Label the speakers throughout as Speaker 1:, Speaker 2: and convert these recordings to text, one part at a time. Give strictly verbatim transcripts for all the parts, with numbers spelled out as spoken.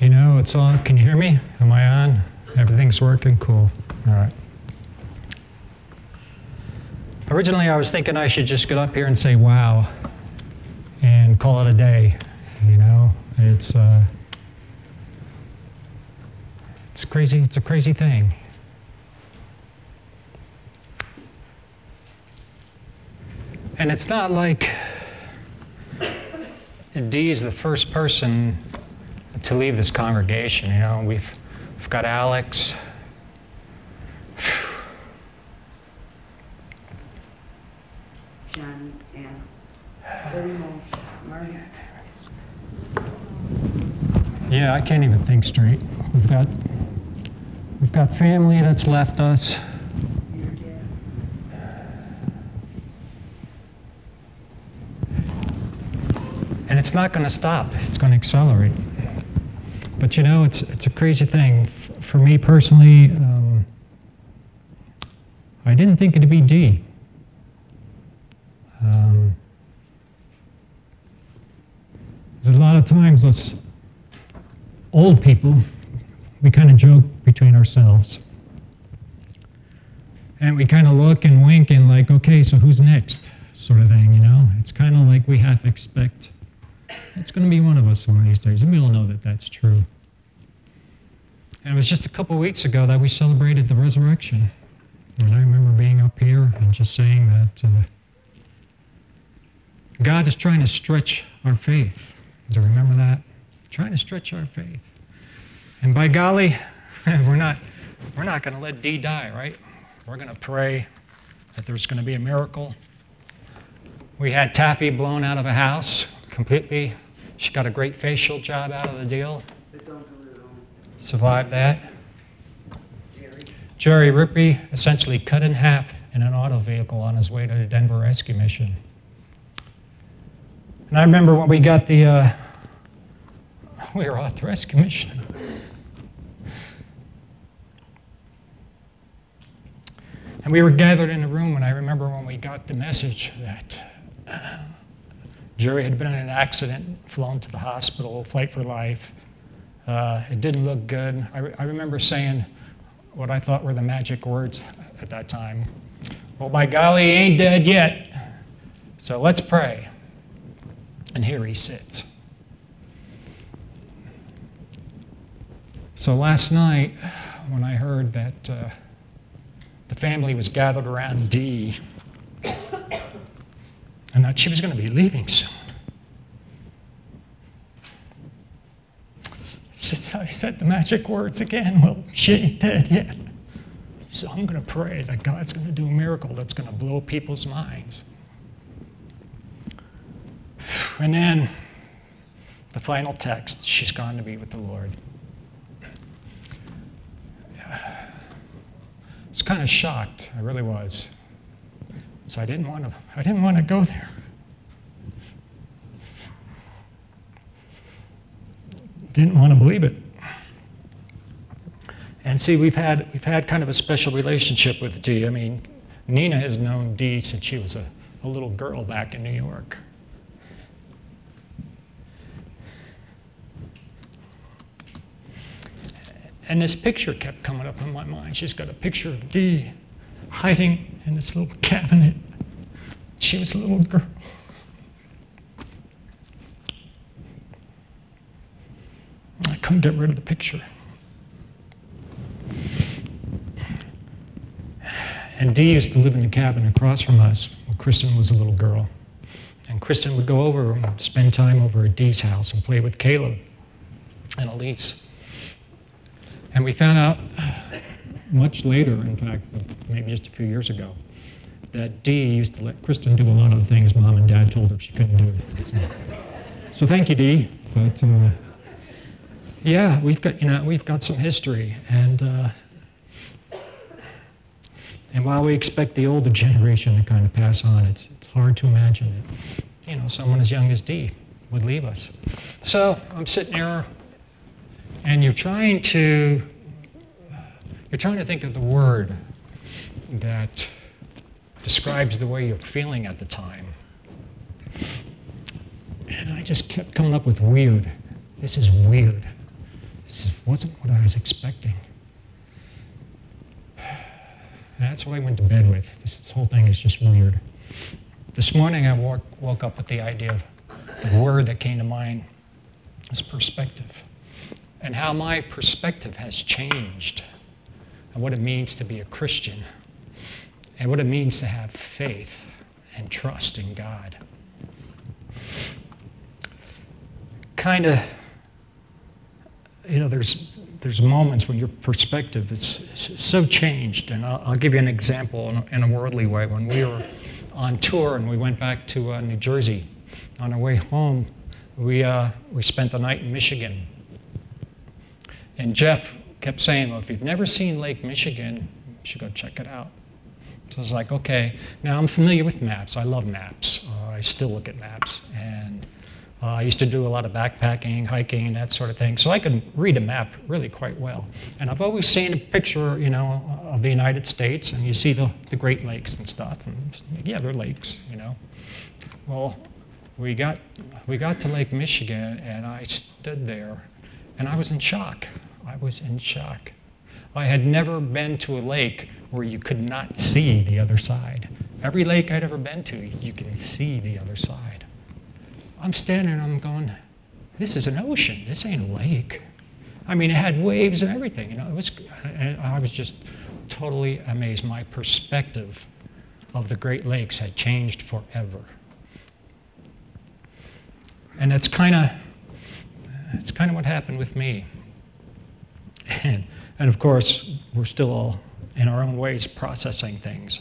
Speaker 1: You know, it's on. Can you hear me? Am I on? Everything's working? Cool. All right. Originally, I was thinking I should just get up here and say, wow, and call it a day. You know, it's, uh, it's crazy. It's a crazy thing. And it's not like Dee's the first person to leave this congregation. You know, we've we've got Alex.
Speaker 2: John and Betty Mosh, Marty.
Speaker 1: Yeah, I can't even think straight. We've got we've got family that's left us.
Speaker 2: Your dad.
Speaker 1: And it's not going to stop. It's going to accelerate. But you know, it's it's a crazy thing. F- for me personally, um, I didn't think it'd be Dee. Um, there's a lot of times us old people, we kind of joke between ourselves. And we kind of look and wink and like, okay, so who's next? Sort of thing, you know? It's kind of like we half expect it's going to be one of us one of these days, and we all know that that's true. And it was just a couple weeks ago that we celebrated the resurrection. And I remember being up here and just saying that uh, God is trying to stretch our faith. Do you remember that? Trying to stretch our faith. And by golly, we're not we're not going to let Dee die, right? We're going to pray that there's going to be a miracle. We had Taffy blown out of a house completely. She got a great facial job out of the deal. Survived that.
Speaker 2: Jerry.
Speaker 1: Jerry Rippey essentially cut in half in an auto vehicle on his way to the Denver rescue mission. And I remember when we got the, uh, we were off the rescue mission. And we were gathered in a room, and I remember when we got the message that uh, Jerry had been in an accident, flown to the hospital, flight for life. Uh, it didn't look good. I, re- I remember saying what I thought were the magic words at that time. Well, by golly, he ain't dead yet. So let's pray. And here he sits. So last night, when I heard that uh, the family was gathered around Dee, and that she was going to be leaving soon, I said the magic words again. Well, she ain't dead yet. So I'm going to pray that God's going to do a miracle that's going to blow people's minds. And then the final text, she's gone to be with the Lord. I was kind of shocked. I really was. So I didn't want to. I didn't want to go there. Didn't want to believe it. And see, we've had we've had kind of a special relationship with Dee. I mean, Nina has known Dee since she was a, a little girl back in New York. And this picture kept coming up in my mind. She's got a picture of Dee hiding in this little cabinet. She was a little girl. I couldn't get rid of the picture. And Dee used to live in the cabin across from us when Kristen was a little girl. And Kristen would go over and spend time over at Dee's house and play with Caleb and Elise. And we found out much later, in fact, maybe just a few years ago, that Dee used to let Kristen do a lot of the things Mom and Dad told her she couldn't do. So, so thank you, Dee. But uh, yeah, we've got you know we've got some history, and uh, and while we expect the older generation to kind of pass on, it's it's hard to imagine that you know someone as young as Dee would leave us. So I'm sitting here, and you're trying to you're trying to think of the word that describes the way you're feeling at the time. And I just kept coming up with weird. This is weird. This wasn't what I was expecting. And that's what I went to bed with. This, this whole thing is just weird. This morning I woke, woke up with the idea of the word that came to mind was perspective, and how my perspective has changed, and what it means to be a Christian, and what it means to have faith and trust in God. Kind of, you know, there's there's moments when your perspective is, is so changed, and I'll, I'll give you an example in a, in a worldly way. When we were on tour and we went back to uh, New Jersey, on our way home, we uh, we spent the night in Michigan. And Jeff kept saying, well, if you've never seen Lake Michigan, you should go check it out. So I was like, okay. Now, I'm familiar with maps. I love maps. Uh, I still look at maps. And uh, I used to do a lot of backpacking, hiking, that sort of thing. So I can read a map really quite well. And I've always seen a picture, you know, of the United States, and you see the, the Great Lakes and stuff. And yeah, they're lakes, you know. Well, we got, we got to Lake Michigan, and I stood there, and I was in shock. I was in shock. I had never been to a lake where you could not see the other side. Every lake I'd ever been to, you can see the other side. I'm standing and I'm going, this is an ocean. This ain't a lake. I mean, it had waves and everything. You know, it was. And I was just totally amazed. My perspective of the Great Lakes had changed forever. And that's kind of, that's kind of what happened with me. And, and of course, we're still all, in our own ways, processing things.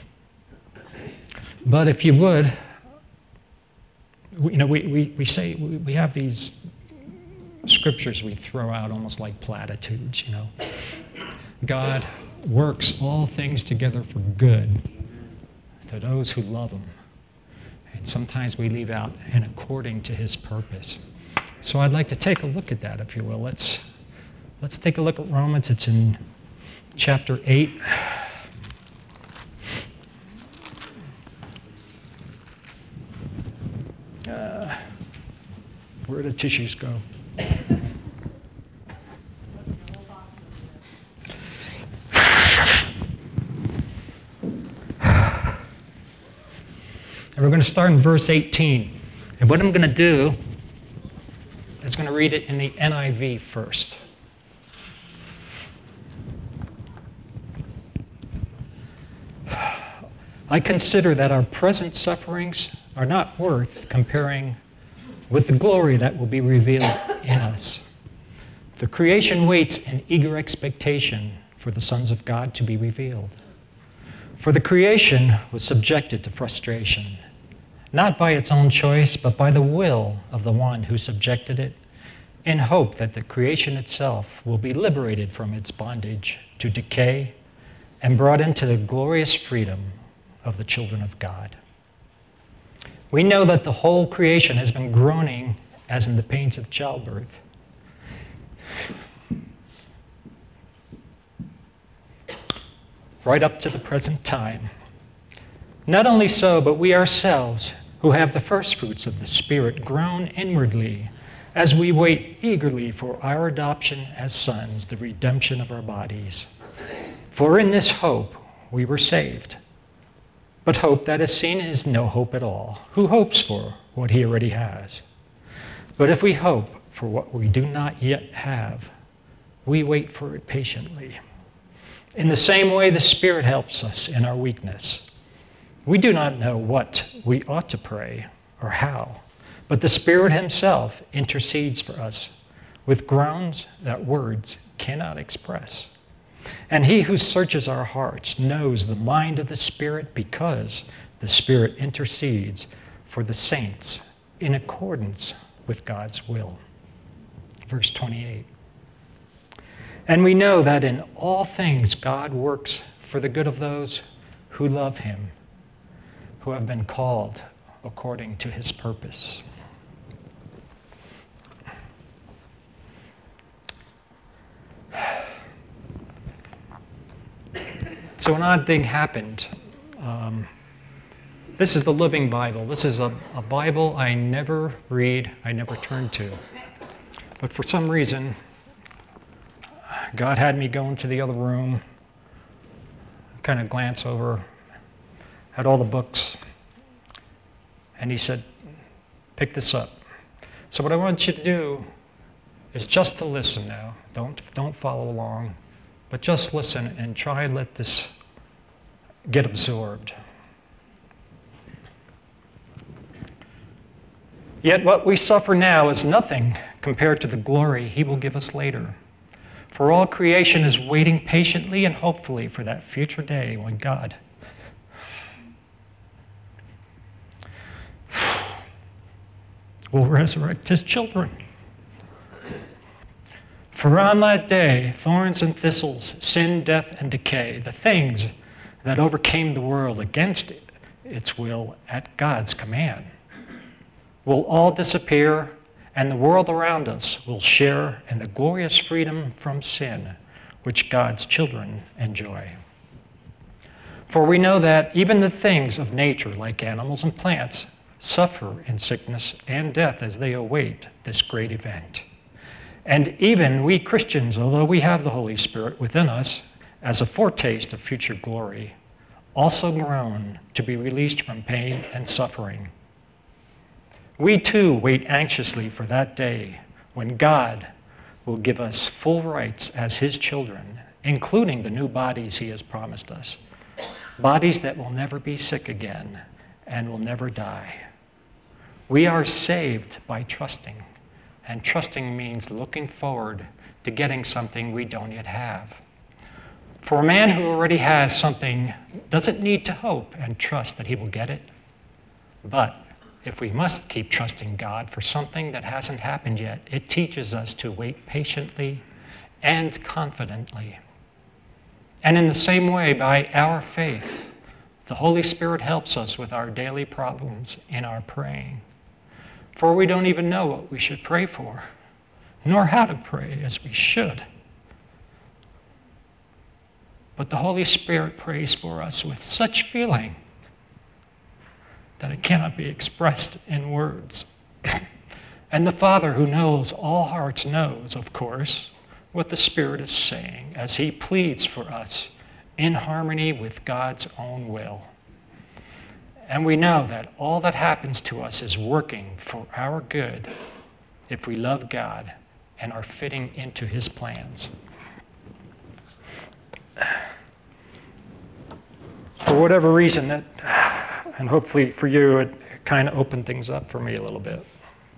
Speaker 1: But if you would, we, you know, we, we, we say, we, we have these scriptures we throw out almost like platitudes, you know. God works all things together for good to those who love him. And sometimes we leave out, and according to his purpose. So I'd like to take a look at that, if you will. Let's, let's take a look at Romans. It's in chapter eight. Uh, where do the tissues go? And we're going to start in verse eighteen. And what I'm going to do is going to read it in the N I V first. I consider that our present sufferings are not worth comparing with the glory that will be revealed in us. The creation waits in eager expectation for the sons of God to be revealed. For the creation was subjected to frustration, not by its own choice, but by the will of the one who subjected it, in hope that the creation itself will be liberated from its bondage to decay and brought into the glorious freedom of the children of God. We know that the whole creation has been groaning as in the pains of childbirth. Right up to the present time. Not only so, but we ourselves, who have the first fruits of the Spirit, groan inwardly as we wait eagerly for our adoption as sons, the redemption of our bodies. For in this hope we were saved. But hope that is seen is no hope at all. Who hopes for what he already has? But if we hope for what we do not yet have, we wait for it patiently. In the same way, the Spirit helps us in our weakness. We do not know what we ought to pray or how, but the Spirit himself intercedes for us with grounds that words cannot express. And he who searches our hearts knows the mind of the Spirit, because the Spirit intercedes for the saints in accordance with God's will. Verse twenty-eight. And we know that in all things God works for the good of those who love him, who have been called according to his purpose. So an odd thing happened. Um, this is the Living Bible. This is a, a Bible I never read, I never turn to. But for some reason, God had me go into the other room, kind of glance over, had all the books, and he said, pick this up. So what I want you to do is just to listen now. Don't, don't follow along, but just listen and try and let this get absorbed. Yet what we suffer now is nothing compared to the glory he will give us later. For all creation is waiting patiently and hopefully for that future day when God will resurrect his children. For on that day, thorns and thistles, sin, death, and decay, the things that overcame the world against its will at God's command, will all disappear, and the world around us will share in the glorious freedom from sin which God's children enjoy. For we know that even the things of nature, like animals and plants, suffer in sickness and death as they await this great event. And even we Christians, although we have the Holy Spirit within us as a foretaste of future glory, also groan to be released from pain and suffering. We too wait anxiously for that day when God will give us full rights as his children, including the new bodies he has promised us, bodies that will never be sick again and will never die. We are saved by trusting, and trusting means looking forward to getting something we don't yet have. For a man who already has something doesn't need to hope and trust that he will get it. But if we must keep trusting God for something that hasn't happened yet, it teaches us to wait patiently and confidently. And in the same way, by our faith, the Holy Spirit helps us with our daily problems in our praying. For we don't even know what we should pray for, nor how to pray as we should. But the Holy Spirit prays for us with such feeling that it cannot be expressed in words. And the Father who knows all hearts knows, of course, what the Spirit is saying as he pleads for us in harmony with God's own will. And we know that all that happens to us is working for our good if we love God and are fitting into his plans. For whatever reason, that, and hopefully for you, it kind of opened things up for me a little bit.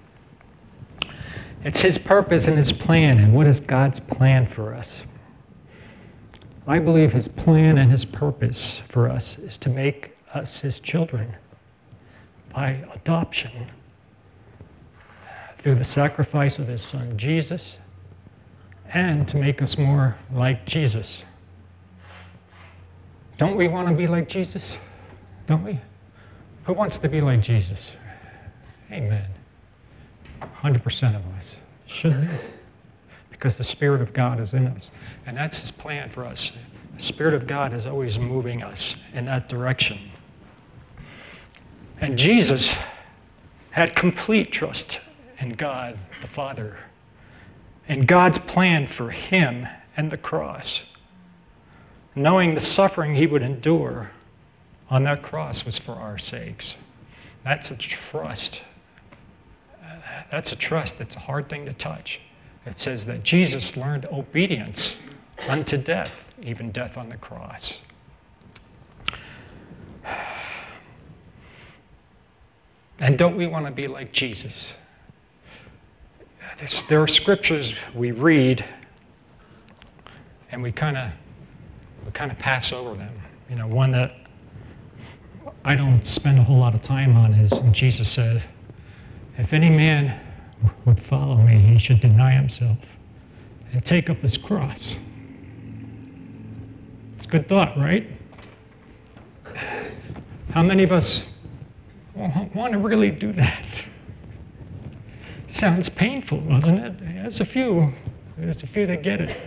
Speaker 1: It's his purpose and his plan. And what is God's plan for us? I believe his plan and his purpose for us is to make us his children by adoption through the sacrifice of his son Jesus, and to make us more like Jesus. Don't we want to be like Jesus? Don't we? Who wants to be like Jesus? Amen. one hundred percent of us, shouldn't we? Because the Spirit of God is in us. And that's his plan for us. The Spirit of God is always moving us in that direction. And Jesus had complete trust in God the Father and God's plan for him and the cross. Knowing the suffering he would endure on that cross was for our sakes. That's a trust. That's a trust that's a hard thing to touch. It says that Jesus learned obedience unto death, even death on the cross. And don't we want to be like Jesus? There's, there are scriptures we read and we kind of we kind of pass over them. You know, one that I don't spend a whole lot of time on is, and Jesus said, if any man would follow me, he should deny himself and take up his cross. It's a good thought, right? How many of us want to really do that? Sounds painful, doesn't it? There's a few. There's a few that get it.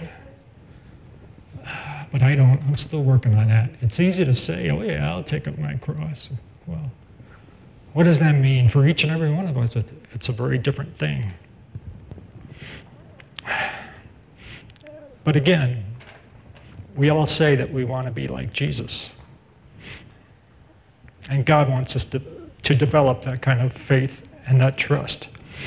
Speaker 1: But I don't. I'm still working on that. It's easy to say, oh yeah, I'll take up my cross. Well, what does that mean? For each and every one of us, it's a very different thing. But again, we all say that we want to be like Jesus. And God wants us to, to develop that kind of faith and that trust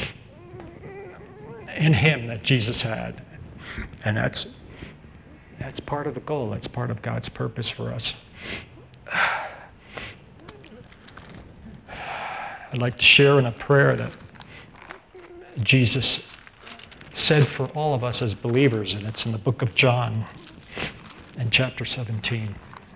Speaker 1: in Him that Jesus had. And that's, that's part of the goal. That's part of God's purpose for us. I'd like to share in a prayer that Jesus said for all of us as believers, and it's in the book of John in chapter seventeen.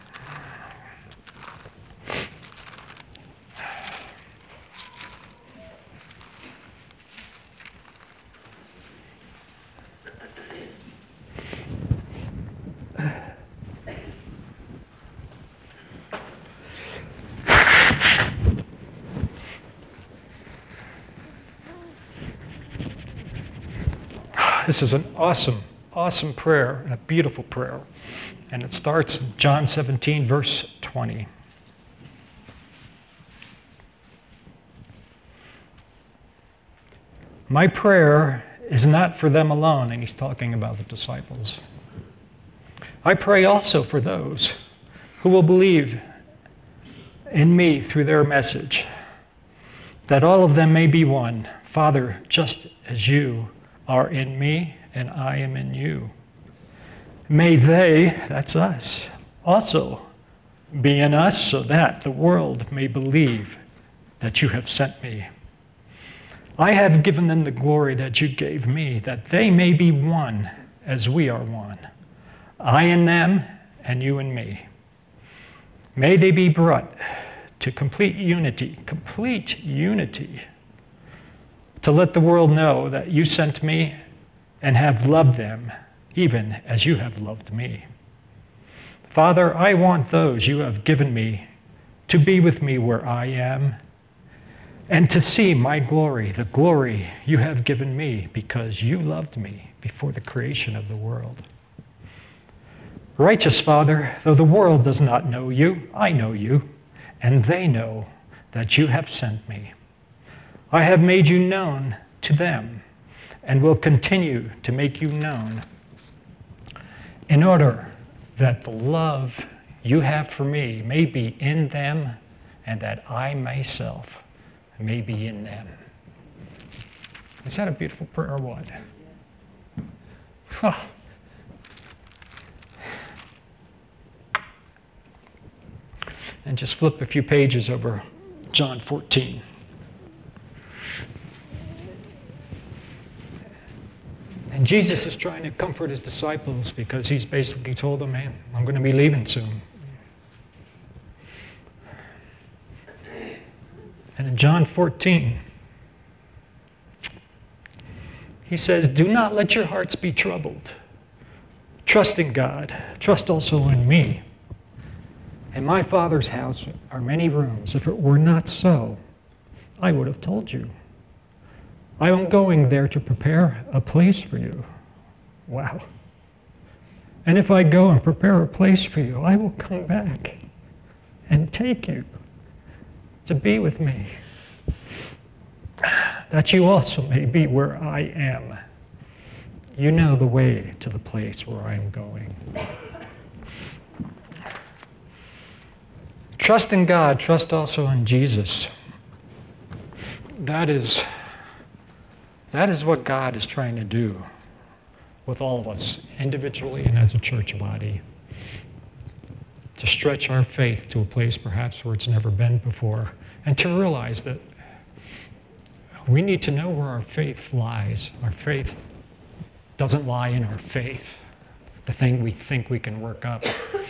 Speaker 1: This is an awesome, awesome prayer and a beautiful prayer. And it starts in John seventeen, verse twenty. My prayer is not for them alone, and he's talking about the disciples. I pray also for those who will believe in me through their message, that all of them may be one. Father, just as you are in me and I am in you, may they, that's us, also be in us, so that the world may believe that you have sent me. I have given them the glory that you gave me, that they may be one as we are one, I in them and you in me. May they be brought to complete unity, complete unity, to let the world know that you sent me and have loved them, even as you have loved me. Father, I want those you have given me to be with me where I am, and to see my glory, the glory you have given me, because you loved me before the creation of the world. Righteous Father, though the world does not know you, I know you, and they know that you have sent me. I have made you known to them, and will continue to make you known, in order that the love you have for me may be in them, and that I myself may be in them. Is that a beautiful prayer or what? Huh. And just flip a few pages over John fourteen. And Jesus is trying to comfort his disciples because he's basically told them, man, I'm going to be leaving soon. And in John fourteen, he says, do not let your hearts be troubled. Trust in God. Trust also in me. In my Father's house are many rooms. If it were not so, I would have told you. I am going there to prepare a place for you. Wow. And if I go and prepare a place for you, I will come back and take you to be with me, that you also may be where I am. You know the way to the place where I am going. Trust in God, trust also in Jesus. That is, that is what God is trying to do with all of us, individually and as a church body. To stretch our faith to a place perhaps where it's never been before, and to realize that we need to know where our faith lies. Our faith doesn't lie in our faith, the thing we think we can work up.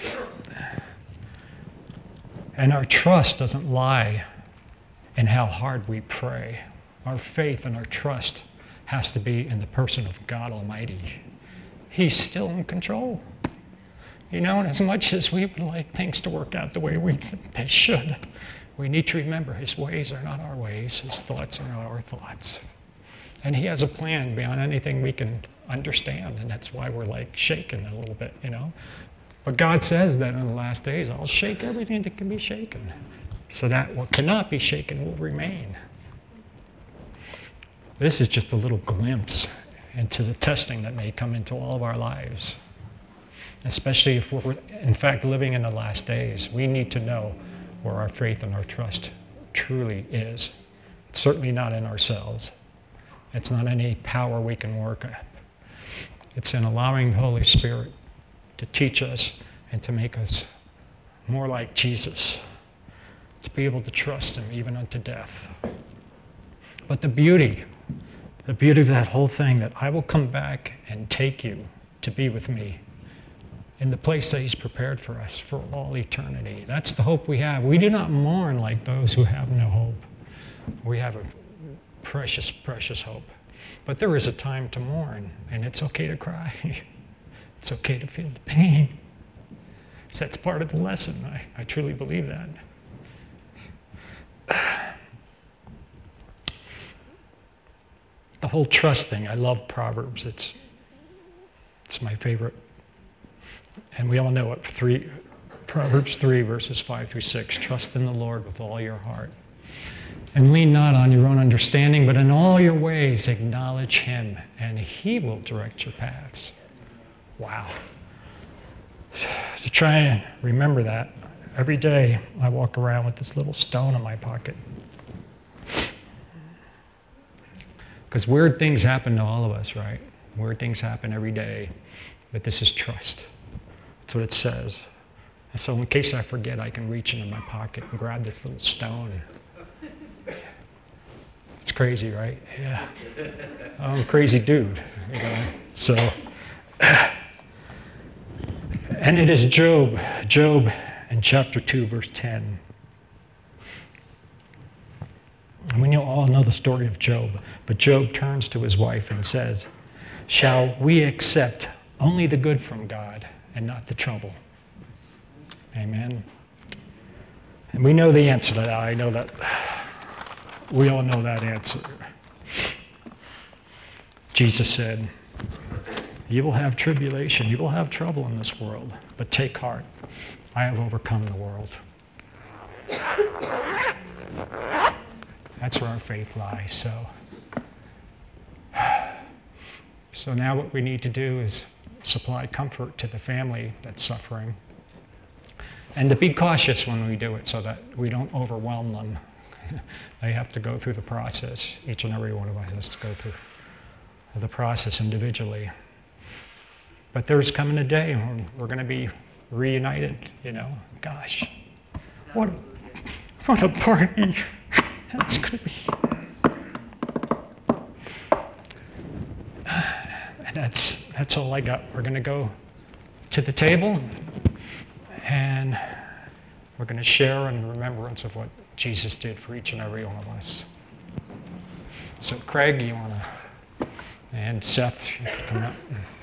Speaker 1: And our trust doesn't lie in how hard we pray. Our faith and our trust has to be in the person of God Almighty. He's still in control. You know, and as much as we would like things to work out the way we they should, we need to remember his ways are not our ways, his thoughts are not our thoughts. And he has a plan beyond anything we can understand, and that's why we're like shaken a little bit, you know. But God says that in the last days, I'll shake everything that can be shaken, so that what cannot be shaken will remain. This is just a little glimpse and to the testing that may come into all of our lives. Especially if we're, in fact, living in the last days. We need to know where our faith and our trust truly is. It's certainly not in ourselves. It's not any power we can work at. It's in allowing the Holy Spirit to teach us and to make us more like Jesus, to be able to trust him even unto death. But the beauty, the beauty of that whole thing, that I will come back and take you to be with me in the place that he's prepared for us for all eternity. That's the hope we have. We do not mourn like those who have no hope. We have a precious, precious hope. But there is a time to mourn, and it's okay to cry. It's okay to feel the pain. So that's part of the lesson. I, I truly believe that. The whole trust thing, I love Proverbs. It's, it's my favorite. And we all know it. Three, Proverbs three, verses five through six. Trust in the Lord with all your heart. And lean not on your own understanding, but in all your ways acknowledge him, and he will direct your paths. Wow. To try and remember that, every day I walk around with this little stone in my pocket. Because weird things happen to all of us, right? Weird things happen every day, but this is trust. That's what it says. And so in case I forget, I can reach into my pocket and grab this little stone. It's crazy, right? Yeah. I'm a crazy dude. You know? So, and it is Job, Job in chapter two, verse ten. And we know, all know the story of Job, but Job turns to his wife and says, "Shall we accept only the good from God and not the trouble?" Amen. And we know the answer to that. I know that. We all know that answer. Jesus said, "You will have tribulation, you will have trouble in this world, but take heart. I have overcome the world." That's where our faith lies. So, so now what we need to do is supply comfort to the family that's suffering, and to be cautious when we do it so that we don't overwhelm them. They have to go through the process. Each and every one of us has to go through the process individually. But there's coming a day when we're going to be reunited, you know. Gosh, what, what a party that's going to be. And that's, that's all I got. We're going to go to the table, and we're going to share in remembrance of what Jesus did for each and every one of us. So Craig, you want to, and Seth, you can come up.